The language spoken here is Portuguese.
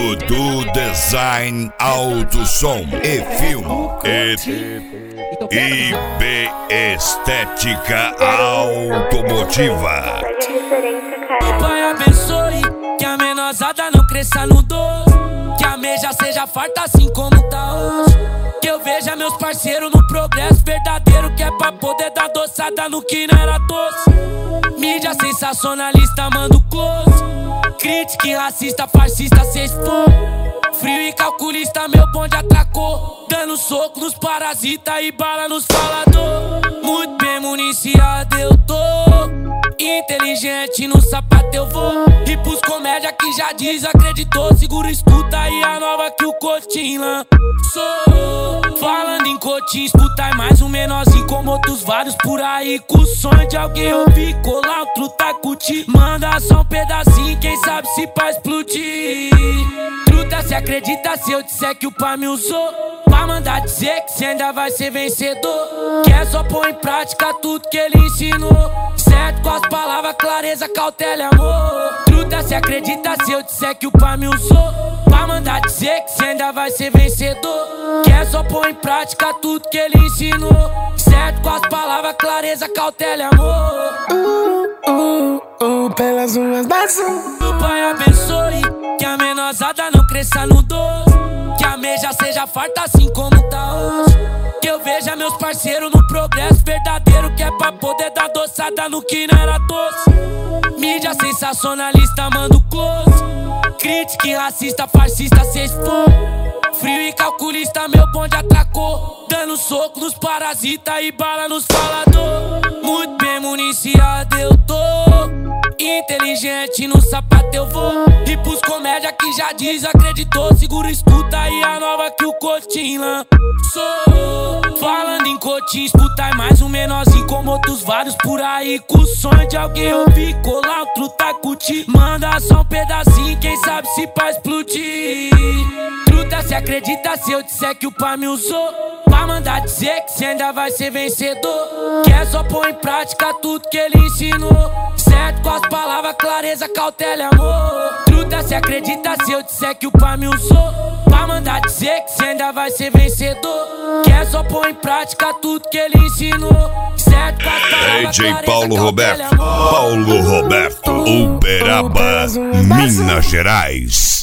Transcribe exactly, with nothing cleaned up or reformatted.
Dudu Design Auto Som e Filme e I B Estética Automotiva. Pai abençoe, que a menosada não cresça no doce, que a meia seja farta assim como tá hoje. Que eu veja meus parceiros no progresso verdadeiro, que é pra poder dar doçada no que não era doce. Mídia sensacionalista, manda o close. Crítica e racista, fascista, cê expor. Frio e calculista, meu bonde atracou, dando soco nos parasitas e bala nos falador. Muito bem municiado eu tô, inteligente no sapato eu vou. E pros comédia que já desacreditou, segura escuta aí a nova que o Cotinho lançou. Falando em Cotinho, escuta aí mais um menorzinho como outros vários por aí, com o sonho de alguém ouvir, colar um truta curtir. Manda só um pedacinho, quem sabe se pra explodir. Truta, se acredita se eu disser que o pai me usou pra mandar dizer que cê ainda vai ser vencedor, que é só pôr em prática tudo que ele ensinou. Certo com as palavras, clareza, cautela e amor. Truta, se acredita se eu disser que o pai me usou pra mandar dizer que cê ainda vai ser vencedor, que é só pôr em prática tudo que ele ensinou. Certo com as palavras, clareza, cautela e amor. Uh, uh, uh, pelas unhas das O pai abençoe, que a menosada não cresça no doce, que a meia seja farta assim como tá hoje. Que eu veja meus parceiros no progresso verdadeiro, que é pra poder dar doçada no que não era doce. Mídia sensacionalista, manda o close. Crítica e racista, fascista, cê expor. Frio e calculista, meu bonde atracou, dando soco nos parasitas e bala nos falador. Muito bem municiado eu tô, inteligente no sapato eu vou. E pros comédia que já desacreditou, segura escuta aí a nova que o Cotinho lançou. Falando em Cotinho, escuta aí mais um menorzinho como outros vários por aí, com o sonho de alguém ouvir, colar um truta curtir. Manda só um pedacinho, quem sabe se pra explodir. Truta, se acredita se eu disser que o pai me usou pra mandar dizer que cê ainda vai ser vencedor, que é só pôr em prática tudo que ele ensinou. Certo com as palavras, clareza, cautela e amor. Truta, se acredita se eu disser que o pai me usou pra mandar dizer que cê ainda vai ser vencedor, que é só pôr em prática tudo que ele ensinou. Certo com as palavras, D J clareza, Paulo cautela e Roberto, amor. Paulo Roberto, Uberaba, Minas Gerais.